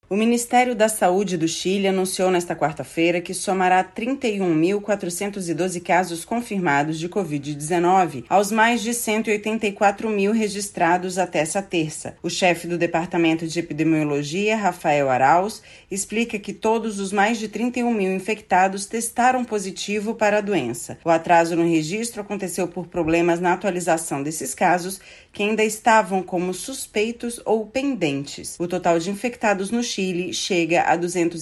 O Ministério da Saúde do Chile anunciou nesta quarta-feira que somará 31.412 casos confirmados de Covid-19 aos mais de 184 mil registrados até essa terça. O chefe do Departamento de Epidemiologia, Rafael Arauz, explica que todos os mais de 31 mil infectados testaram positivo para a doença. O atraso no registro aconteceu por problemas na atualização desses casos, que ainda estavam como suspeitos ou pendentes. O total de infectados no Chile chega a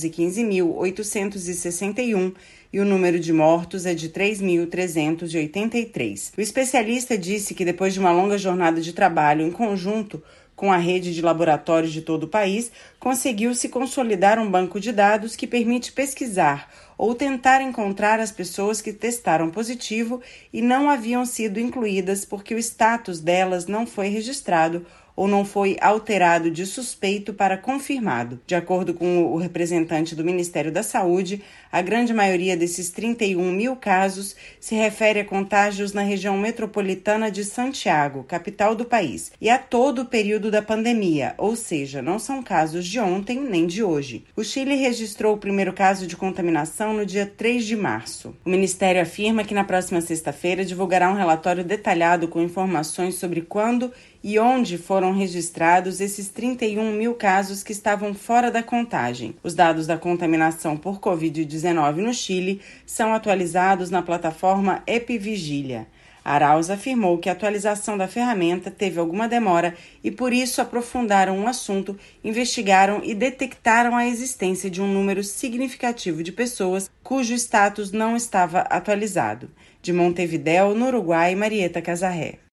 215.861 e o número de mortos é de 3.383. O especialista disse que depois de uma longa jornada de trabalho em conjunto com a rede de laboratórios de todo o país, conseguiu-se consolidar um banco de dados que permite pesquisar ou tentar encontrar as pessoas que testaram positivo e não haviam sido incluídas porque o status delas não foi registrado ou não foi alterado de suspeito para confirmado. De acordo com o representante do Ministério da Saúde, a grande maioria desses 31 mil casos se refere a contágios na região metropolitana de Santiago, capital do país, e a todo o período da pandemia, ou seja, não são casos de ontem nem de hoje. O Chile registrou o primeiro caso de contaminação no dia 3 de março. O Ministério afirma que na próxima sexta-feira divulgará um relatório detalhado com informações sobre quando e onde foram registrados esses 31 mil casos que estavam fora da contagem. Os dados da contaminação por Covid-19 no Chile são atualizados na plataforma Epivigília. Arauz afirmou que a atualização da ferramenta teve alguma demora e, por isso, aprofundaram o assunto, investigaram e detectaram a existência de um número significativo de pessoas cujo status não estava atualizado. De Montevidéu, no Uruguai, Marieta Casarré.